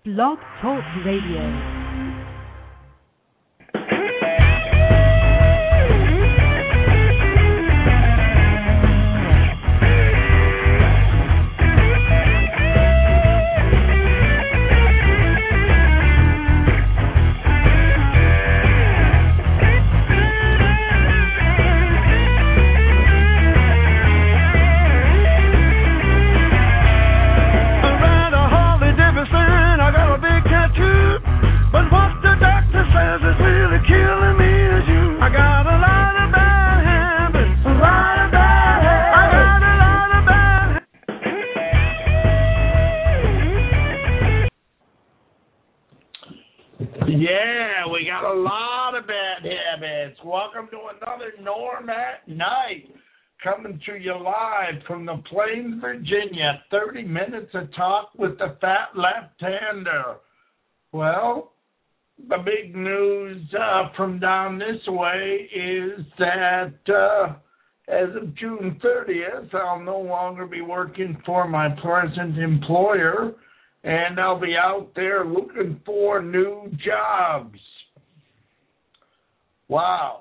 Blog Talk Radio. Yeah, we got a lot of bad habits. Welcome to another Norm at Night, coming to you live from the Plains, Virginia. 30 minutes of talk with the fat left-hander. Well, the big news from down this way is that as of June 30th, I'll no longer be working for my present employer, and I'll be out there looking for new jobs. Wow.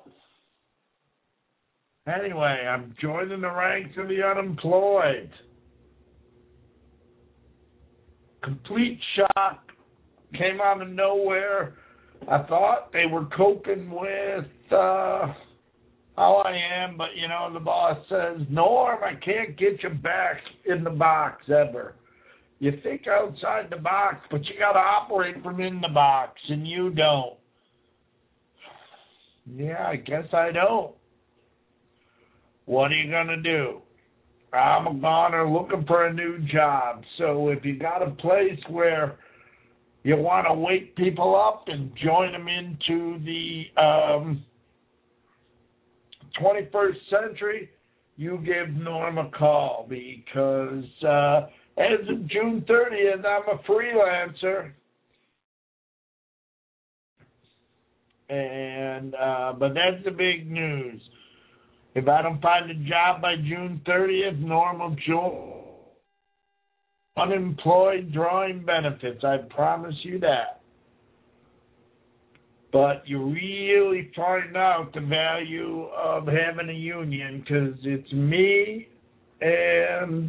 Anyway, I'm joining the ranks of the unemployed. Complete shock. Came out of nowhere. I thought they were coping with how I am, but, you know, the boss says, Norm, I can't get you back in the box ever. You think outside the box, but you got to operate from in the box, and you don't. Yeah, I guess I don't. What are you going to do? I'm a goner looking for a new job. So if you got a place where you want to wake people up and join them into the 21st century, you give Norm a call, because as of June 30th, I'm a freelancer. And but that's the big news. If I don't find a job by June 30th, Norm will join unemployed drawing benefits. I promise you that. But you really find out the value of having a union, because it's me and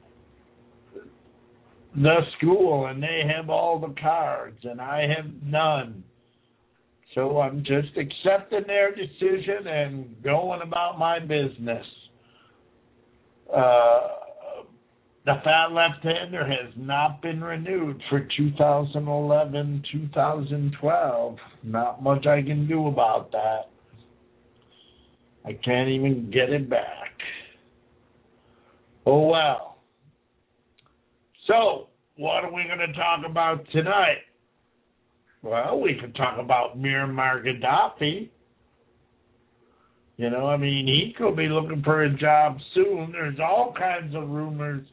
the school, and they have all the cards, and I have none. So I'm just accepting their decision and going about my business. The fat left-hander has not been renewed for 2011, 2012. Not much I can do about that. I can't even get it back. Oh, well. So, what are we going to talk about tonight? Well, we could talk about Muammar Gaddafi. You know, I mean, he could be looking for a job soon. There's all kinds of rumors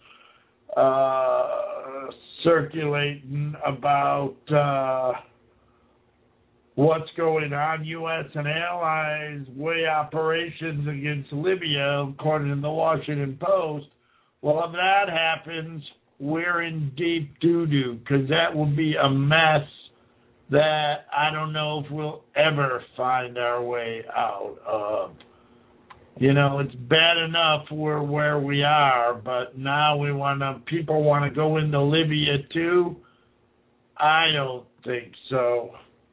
circulating about what's going on. U.S. and allies weigh operations against Libya, according to the Washington Post. Well, if that happens, we're in deep doo-doo, because that will be a mess that I don't know if we'll ever find our way out of. You know, it's bad enough we're where we are, but now people want to go into Libya too? I don't think so.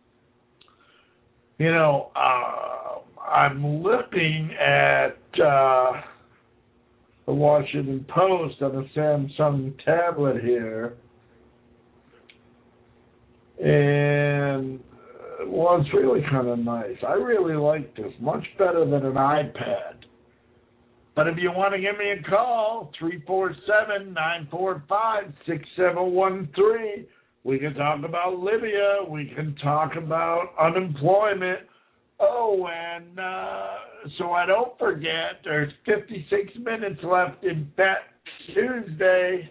You know, I'm looking at the Washington Post on a Samsung tablet here, and well, it's really kind of nice. I really like this, much better than an iPad. But if you want to give me a call, 347-945-6713. We can talk about Libya. We can talk about unemployment. Oh, and so I don't forget, there's 56 minutes left in Fat Tuesday.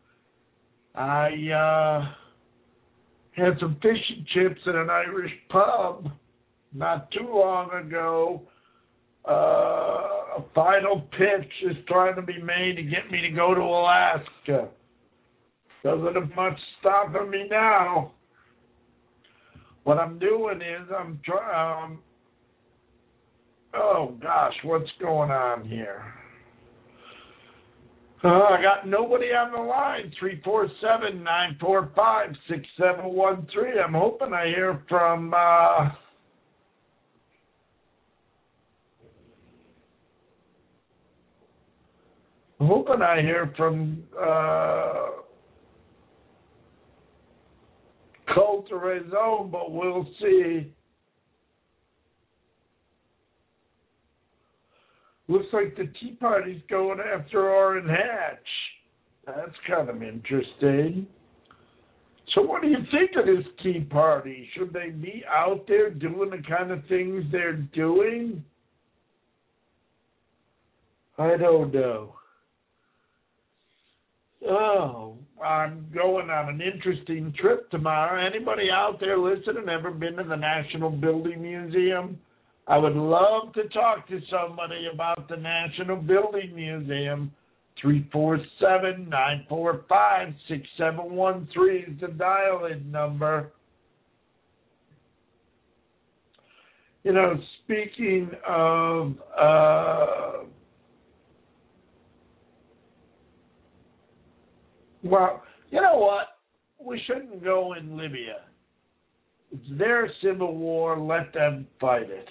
I had some fish and chips at an Irish pub not too long ago. A final pitch is trying to be made to get me to go to Alaska. Doesn't have much stopping me now. What I'm doing is I'm trying. Oh gosh, what's going on here? I got nobody on the line. 347-945-6713. I'm hoping I hear from. I'm hoping I hear from Cult of Raison, but we'll see. Looks like the Tea Party's going after Orrin Hatch. That's kind of interesting. So what do you think of this Tea Party? Should they be out there doing the kind of things they're doing? I don't know. Oh, I'm going on an interesting trip tomorrow. Anybody out there listening ever been to the National Building Museum? I would love to talk to somebody about the National Building Museum. 347-945-6713 is the dial-in number. You know, speaking of well, you know what? We shouldn't go in Libya. It's their civil war. Let them fight it.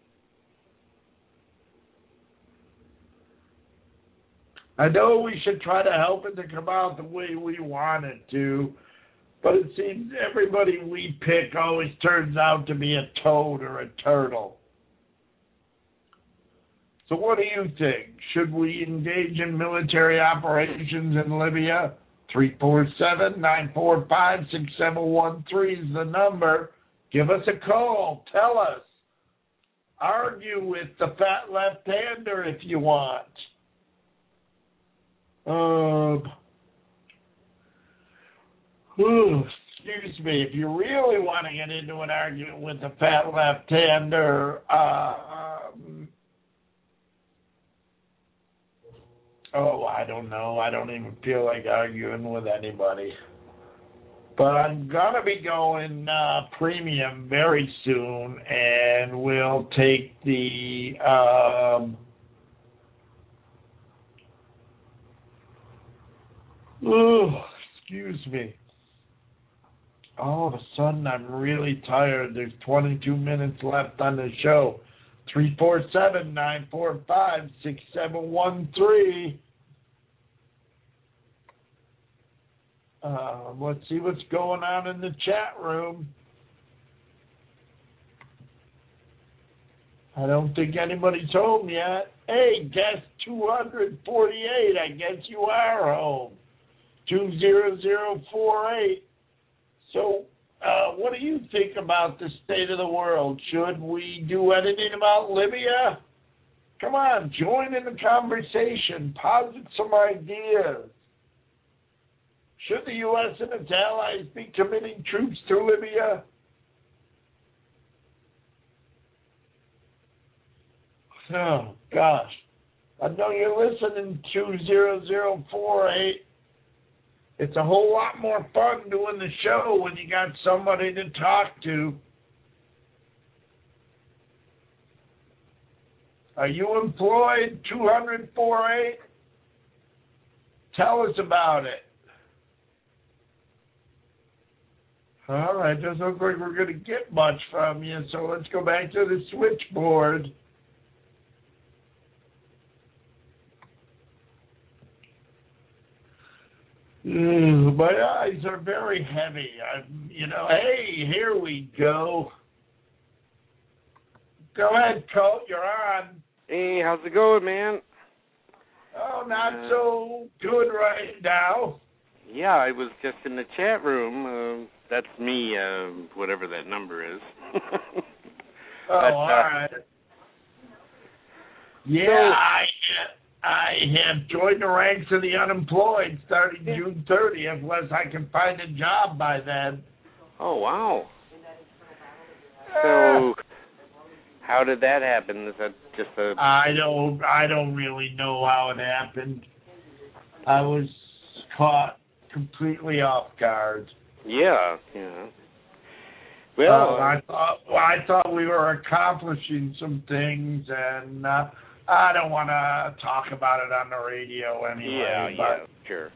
I know we should try to help it to come out the way we want it to, but it seems everybody we pick always turns out to be a toad or a turtle. So what do you think? Should we engage in military operations in Libya? 347-945-6713 is the number. Give us a call. Tell us. Argue with the fat left-hander if you want. Excuse me. If you really want to get into an argument with the fat left-hander, I don't know. I don't even feel like arguing with anybody. But I'm going to be going premium very soon, and we'll take the excuse me. All of a sudden, I'm really tired. There's 22 minutes left on the show. 347-945-6713. Let's see what's going on in the chat room. I don't think anybody's home yet. Hey, guest 248, I guess you are home. 20048. So, what do you think about the state of the world? Should we do anything about Libya? Come on, join in the conversation. Posit some ideas. Should the U.S. and its allies be committing troops to Libya? Oh, gosh. I know you're listening, 20048. It's a whole lot more fun doing the show when you got somebody to talk to. Are you employed, 20048? Tell us about it. All right, doesn't look like we're going to get much from you, so let's go back to the switchboard. My eyes are very heavy. Hey, here we go. Go ahead, Colt, you're on. Hey, how's it going, man? Oh, not so good right now. Yeah, I was just in the chat room. That's me, whatever that number is. All right. Yeah, I have joined the ranks of the unemployed starting June 30th, unless I can find a job by then. Oh, wow. So, how did that happen? Is that just a... I don't really know how it happened. I was caught completely off guard. Yeah, yeah. Well, I thought we were accomplishing some things, and I don't want to talk about it on the radio anyway. Yeah, sure.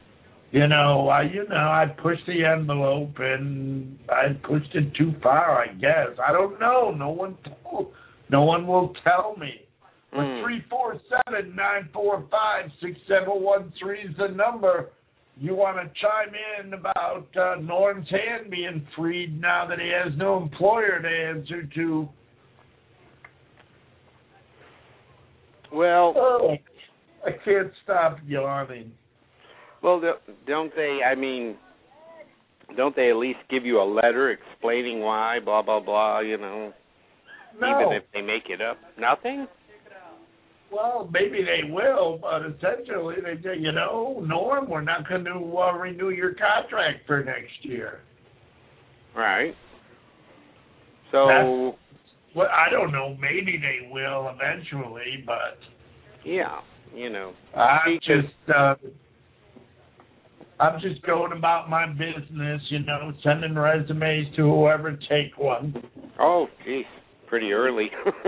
I pushed the envelope, and I pushed it too far, I guess. I don't know. No one will tell me. But 347-945-6713 is the number. You want to chime in about Norm's hand being freed now that he has no employer to answer to. Well, I can't stop yawning. Well, don't they at least give you a letter explaining why, blah, blah, blah, No. Even if they make it up? Nothing? Well, maybe they will, but essentially they say, Norm, we're not going to renew your contract for next year. Right. So... Well, I don't know. Maybe they will eventually, but... Yeah, I'm just going about my business, sending resumes to whoever take one. Oh, geez, pretty early.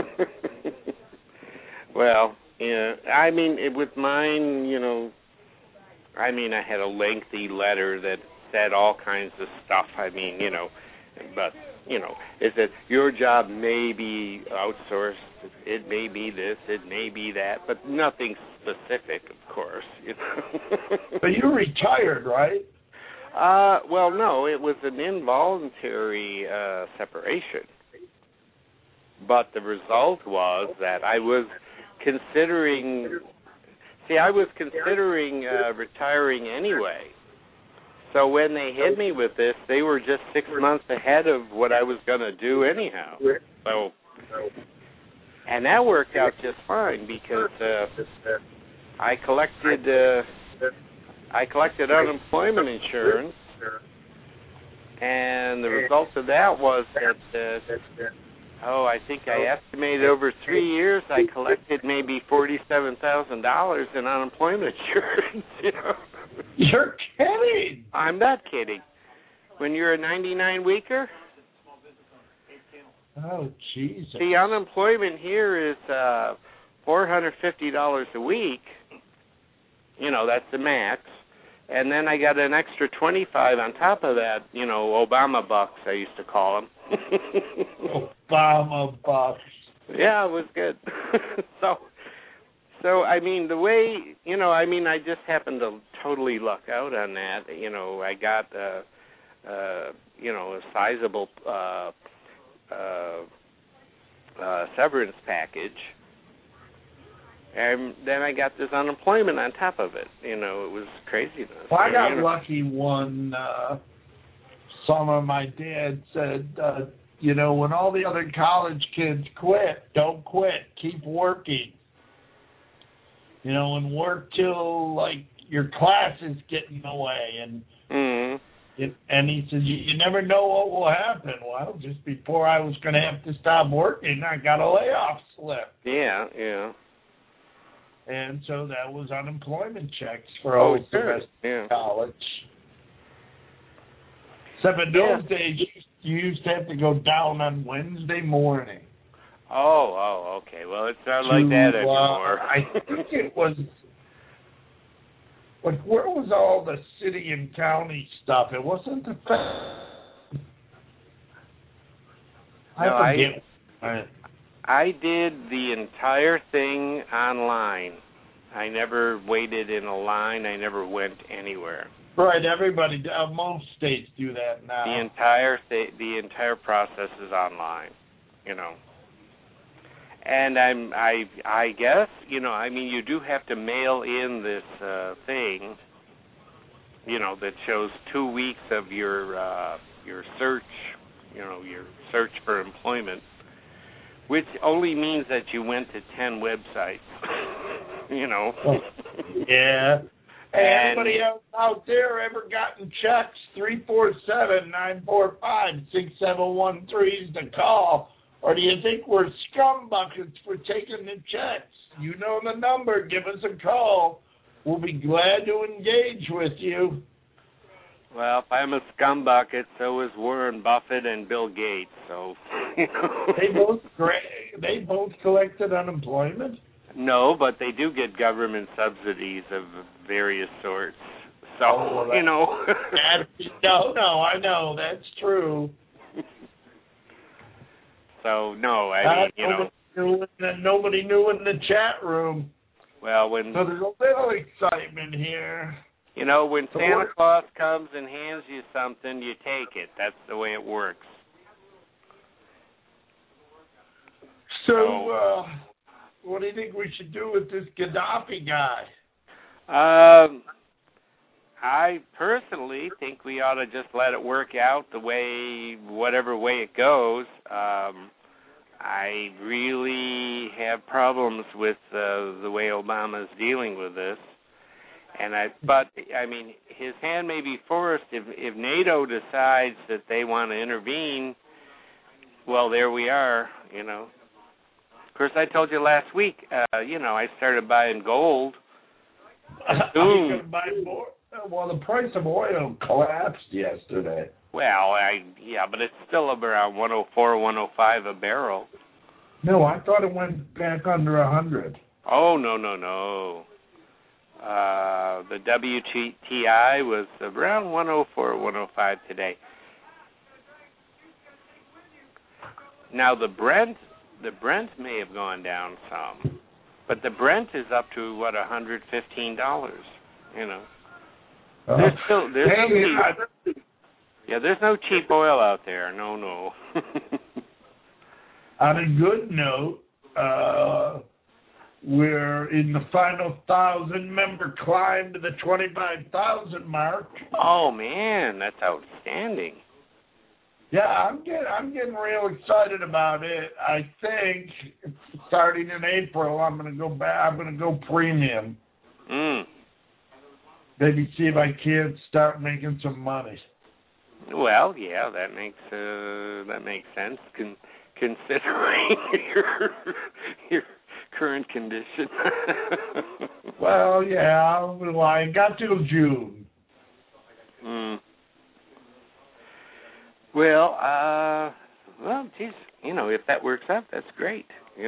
Well, yeah, with mine, I had a lengthy letter that said all kinds of stuff. But, is that your job may be outsourced, it may be this, it may be that, but nothing specific, of course, But you retired, right? Well, no, it was an involuntary separation. But the result was that I was considering retiring anyway. So when they hit me with this, they were just 6 months ahead of what I was going to do anyhow. So, and that worked out just fine because I collected unemployment insurance, and the result of that was that I think I estimated over 3 years I collected maybe $47,000 in unemployment insurance. You're kidding. I'm not kidding. When you're a 99-weeker? Oh, Jesus. See, unemployment here is $450 a week. That's the max. And then I got an extra 25 on top of that, Obama bucks, I used to call them. Obama bucks. Yeah, it was good. So the way, I just happened to totally luck out on that. I got, a sizable severance package. And then I got this unemployment on top of it. It was craziness. Well, I got lucky one summer. My dad said, when all the other college kids quit, don't quit. Keep working. And work till, your classes get in the way. And and he said, you never know what will happen. Well, just before I was going to have to stop working, I got a layoff slip. Yeah, yeah. And so that was unemployment checks for all the rest of college. Except in those days, you used to have to go down on Wednesday morning. Oh, okay. Well, it's not like that anymore. I think it was... But where was all the city and county stuff? It wasn't the... I did the entire thing online. I never waited in a line. I never went anywhere. Right, everybody, most states do that now. The entire process is online, And I guess, you do have to mail in this thing, that shows 2 weeks of your search, your search for employment, which only means that you went to 10 websites, Yeah. Hey, anybody else out there ever gotten checks? 347-945-6713 is the call. Or do you think we're scumbuckets for taking the checks? You know the number. Give us a call. We'll be glad to engage with you. Well, if I'm a scumbucket, so is Warren Buffett and Bill Gates. So They both collected unemployment. No, but they do get government subsidies of various sorts. So No, I know that's true. So no, nobody knew in the chat room. Well, so there's a little excitement here. When Santa Claus comes and hands you something, you take it. That's the way it works. So, what do you think we should do with this Gaddafi guy? I personally think we ought to just let it work out whatever way it goes. I really have problems with the way Obama's dealing with this. But his hand may be forced if NATO decides that they want to intervene. Well, there we are. Of course, I told you last week. I started buying gold. You can buy more. Well, the price of oil collapsed yesterday. Well, but it's still around 104, 105 a barrel. No, I thought it went back under 100. Oh, no. The WTI was around 104, 105 today. Now the Brent may have gone down some, but the Brent is up to $115. There's no cheap oil out there. No. On a good note, we're in the final 1,000-member climb to the 25,000 mark. Oh man, that's outstanding. Yeah, I'm getting real excited about it. I think starting in April, I'm going to go back. I'm going to go premium. Maybe see if I can't start making some money. Well, yeah, that makes sense considering your current condition. Well, yeah, I got till June. Well, geez, if that works out, that's great. I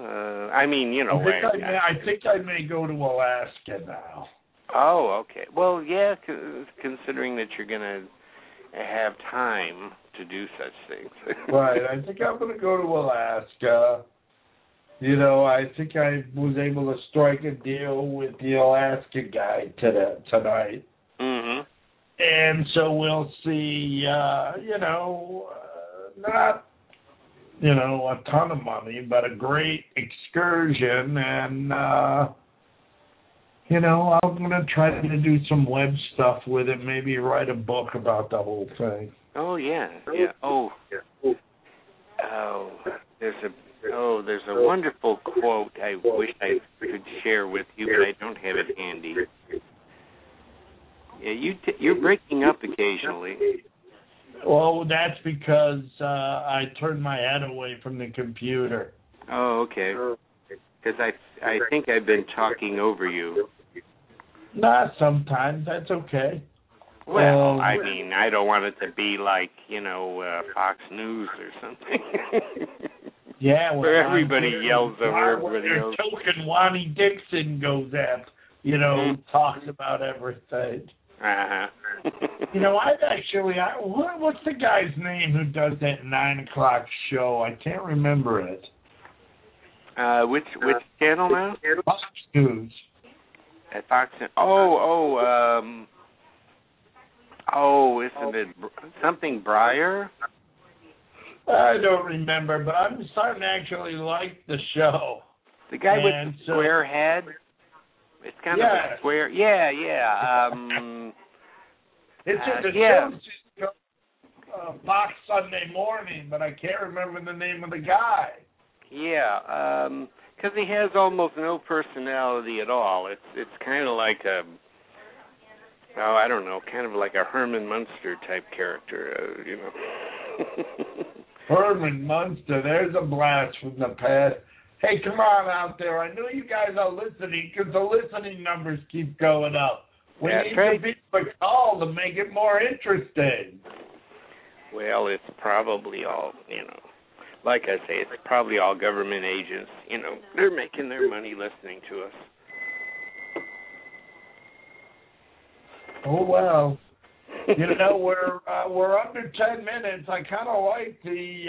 think I may go to Alaska now. Oh, okay. Well, yeah, considering that you're going to have time to do such things. Right. I think I'm going to go to Alaska. I think I was able to strike a deal with the Alaska guy tonight. Mm-hmm. And so we'll see, not, a ton of money, but a great excursion. And, I'm going to try to do some web stuff with it, maybe write a book about the whole thing. Oh, yeah. There's a wonderful quote I wish I could share with you, but I don't have it handy. Yeah, you're breaking up occasionally. Well, that's because I turned my head away from the computer. Oh, okay. Because I think I've been talking over you. Nah, sometimes. That's okay. Well, I don't want it to be like, Fox News or something. Yeah, where everybody yells over everybody else. Token Wani Dixon goes up, talks about everything. Uh-huh. What's the guy's name who does that 9 o'clock show? I can't remember it. Which channel now? Fox News. At Fox. Isn't it something Breyer? I don't remember, but I'm starting to actually like the show. The guy with the square head? It's kind of a square. Yeah. It's in the show, Fox Sunday Morning, but I can't remember the name of the guy. Yeah, because he has almost no personality at all. It's kind of like kind of like a Herman Munster type character, Herman Munster, there's a blast from the past. Hey, come on out there. I know you guys are listening because the listening numbers keep going up. We That's need right. to be call to make it more interesting. Well, it's probably all, like I say, it's probably all government agents. They're making their money listening to us. Oh well. We're under 10 minutes. I kind of like the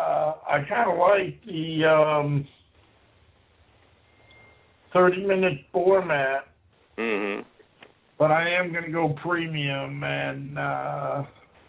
30-minute format. Mm-hmm. But I am going to go premium, and I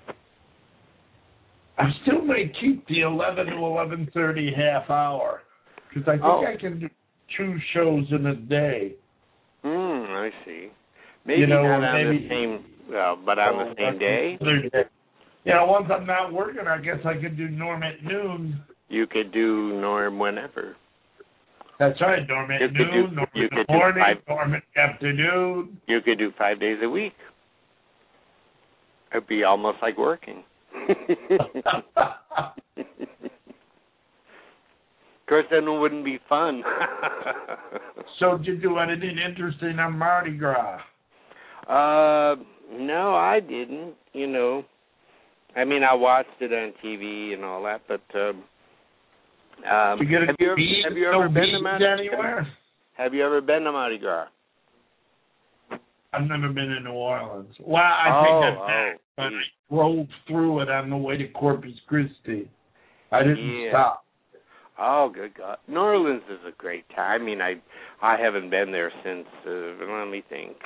still may keep the 11 to 11:30 half hour because I think I can do 2 shows in a day. I see. Maybe not on the same, but on the same day. Once I'm not working, I guess I could do Norm at noon. You could do Norm whenever. That's right, Norm at noon, Norm in the morning, Norm in the afternoon. You could do 5 days a week. It'd be almost like working. Of course, then it wouldn't be fun. So did you do anything interesting on Mardi Gras? No, I didn't. I mean, I watched it on TV and all that, but have you ever been to Mardi Gras? Have you ever been to Mardi Gras? I've never been in New Orleans. Well, I drove through it on the way to Corpus Christi. I didn't stop. Oh, good God. New Orleans is a great time. I mean, I haven't been there since, let me think,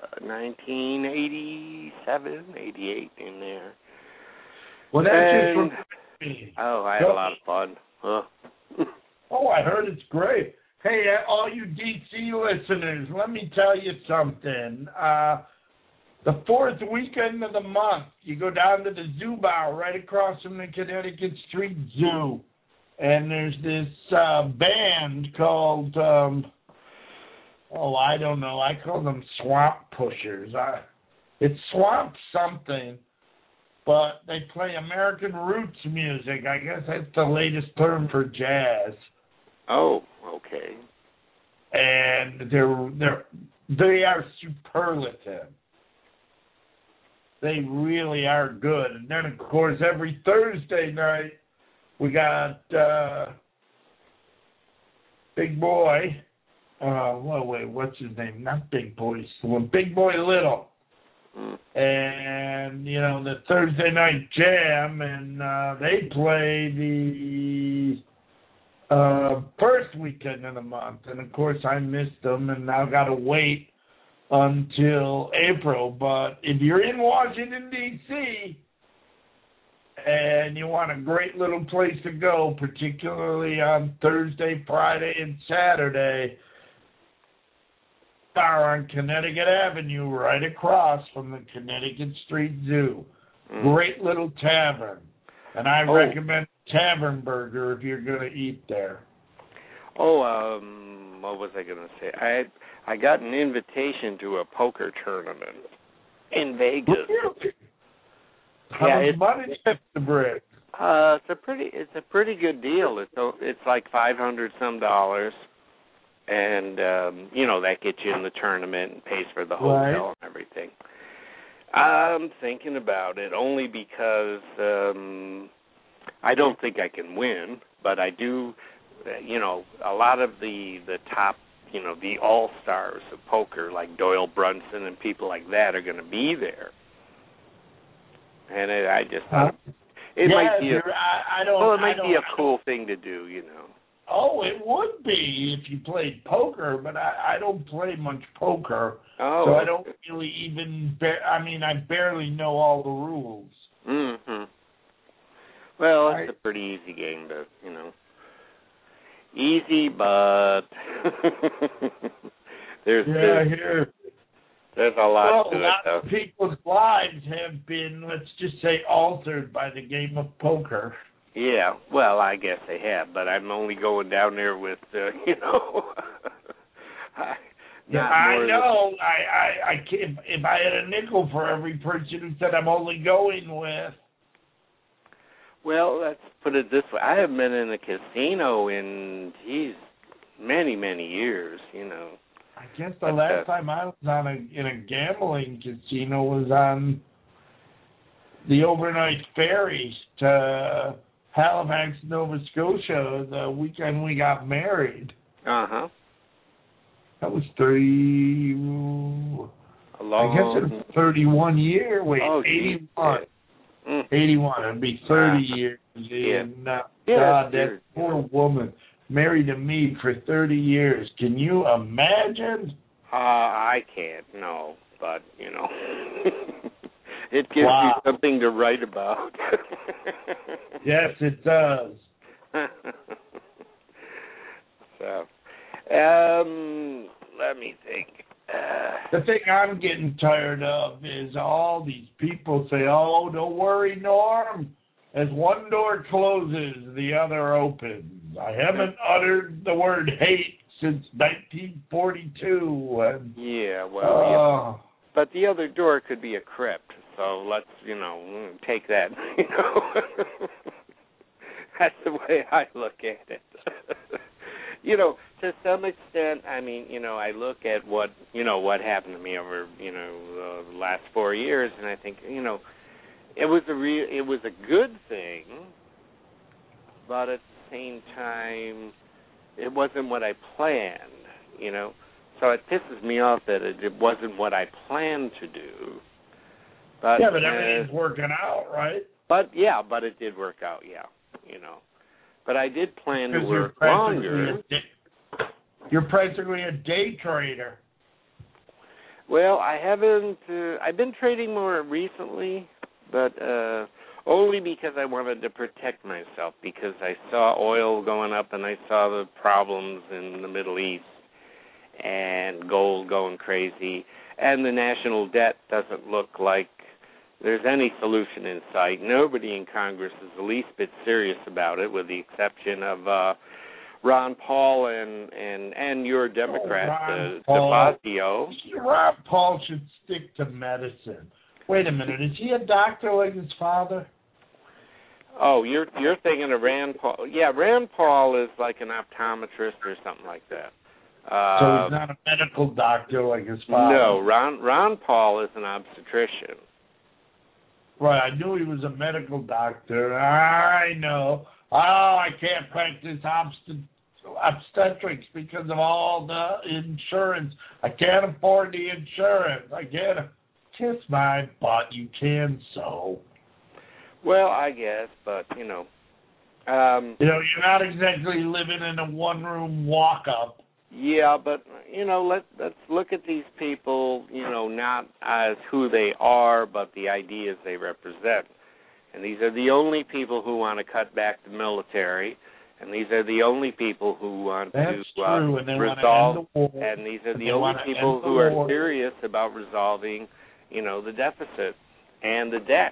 1987, 88 in there. Well, that's just from me. Oh, I had a lot of fun. Oh, I heard it's great. Hey, all you D.C. listeners, let me tell you something. The 4th weekend of the month, you go down to the Zoo Bar right across from the Connecticut Street Zoo. And there's this band called, I don't know. I call them Swamp Pushers. It's Swamp something, but they play American roots music. I guess that's the latest term for jazz. Oh, okay. And they are superlative. They really are good. And then, of course, every Thursday night, we got Big Boy. What's his name? Not Big Boy Slim. Big Boy Little. And, the Thursday night jam, and they play the first weekend of the month. And, of course, I missed them, and now got to wait until April. But if you're in Washington, D.C., and you want a great little place to go, particularly on Thursday, Friday, and Saturday, bar on Connecticut Avenue, right across from the Connecticut Street Zoo. Great little tavern. And I recommend Tavern Burger if you're going to eat there. What was I going to say? I got an invitation to a poker tournament in Vegas. Really? How much money do you have to bring? It's a pretty good deal. It's like $500 some, and that gets you in the tournament and pays for the hotel and everything. I'm thinking about it only because I don't think I can win, but I do. A lot of the top, the all-stars of poker, like Doyle Brunson and people like that, are going to be there. And I just thought it might be a cool thing to do, Oh, it would be if you played poker, but I don't play much poker, so I don't really even. I barely know all the rules. Mm-hmm. Well, it's a pretty easy game to, easy, but there's a lot to it, though. A lot of people's lives have been, let's just say, altered by the game of poker. Yeah, well, I guess they have, but I'm only going down there with, I know. I can't, if I had a nickel for every person who said I'm only going with. Well, let's put it this way. I haven't been in a casino in, many, many years, I guess the last time I was in a gambling casino was on the overnight ferry to Halifax, Nova Scotia, the weekend we got married. Uh-huh. That was 30... I guess it was 31 years. Wait, oh, 81. 81. It'd be 30 years. And, God, that poor woman married to me for 30 years. Can you imagine? I can't, no. But, you know, it gives you something to write about. Yes, it does. So, let me think. The thing I'm getting tired of is all these people say, oh, don't worry, Norm. As one door closes, the other opens. I haven't uttered the word hate since 1942. And, yeah, well, but the other door could be a crypt. So let's, take that. That's the way I look at it. To some extent, I mean, I look at what happened to me over, the last 4 years, and I think, it was a good thing, but at the same time, it wasn't what I planned, So it pisses me off that it wasn't what I planned to do. But, yeah, but everything's working out, right? But it did work out, But I did plan to work longer. You're practically a day trader. Well, I haven't. I've been trading more recently, but only because I wanted to protect myself, because I saw oil going up and I saw the problems in the Middle East and gold going crazy, and the national debt doesn't look like there's any solution in sight. Nobody in Congress is the least bit serious about it, with the exception of Ron Paul and your Democrat, DeFazio. Ron Paul should stick to medicine. Wait a minute, is he a doctor like his father? Oh, you're thinking of Rand Paul. Yeah, Rand Paul is like an optometrist or something like that. So he's not a medical doctor like his father? No, Ron Paul is an obstetrician. Right, I knew he was a medical doctor. I know. Oh, I can't practice obstetrics because of all the insurance. I can't afford the insurance. I can't. Kiss my butt. You can so. Well, I guess, but, you're not exactly living in a one-room walk-up. Yeah, but, let's look at these people, not as who they are, but the ideas they represent. And these are the only people who want to cut back the military, and these are the only people who want to resolve, and these are the only people who are serious about resolving, the deficit and the debt.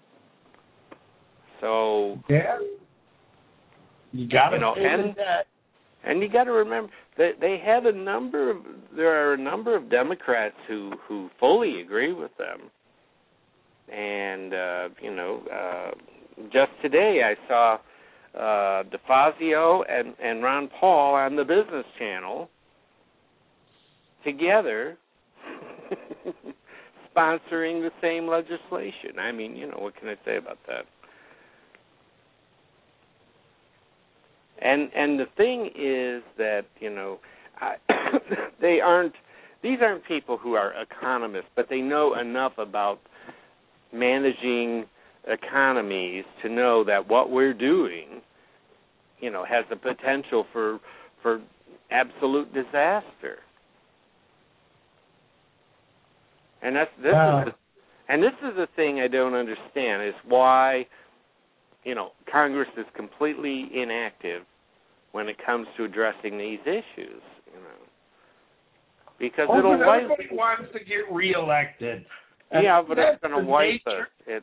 So, yeah, you got to pay the debt. And you got to remember that there are a number of Democrats who fully agree with them. And, just today I saw DeFazio and Ron Paul on the Business Channel together sponsoring the same legislation. I mean, what can I say about that? And the thing is that, these aren't people who are economists, but they know enough about managing economies to know that what we're doing, has the potential for absolute disaster. And this is the thing I don't understand, is why Congress is completely inactive when it comes to addressing these issues, Because everybody wants to get reelected. Yeah, but it's going to wipe us. It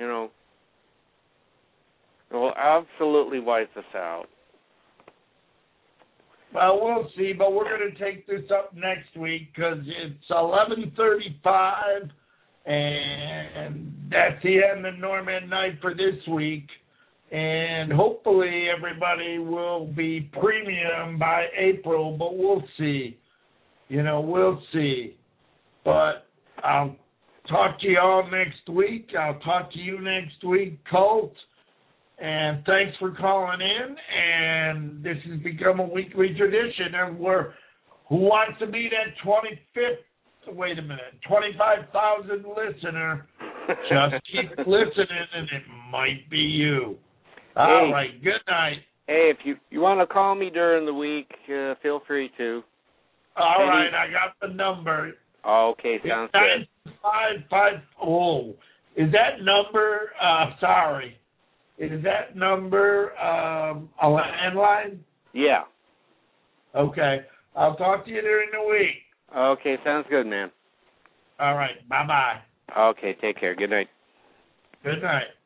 will absolutely wipe us out. Well, we'll see, but we're going to take this up next week because it's 11:35, and that's the end of Norm at Night for this week. And hopefully everybody will be premium by April, but we'll see. we'll see. But I'll talk to you all next week. I'll talk to you next week, Colt. And thanks for calling in. And this has become a weekly tradition. And who wants to be that 25th? Wait a minute, 25,000 listener. Just keep listening, and it might be you. All right. Good night. Hey, if you want to call me during the week, feel free to. All right, I got the number. Okay, sounds good. 955. Is that number? Sorry. Is that number a landline? Yeah. Okay. I'll talk to you during the week. Okay, sounds good, man. All right. Bye-bye. Okay, take care. Good night. Good night.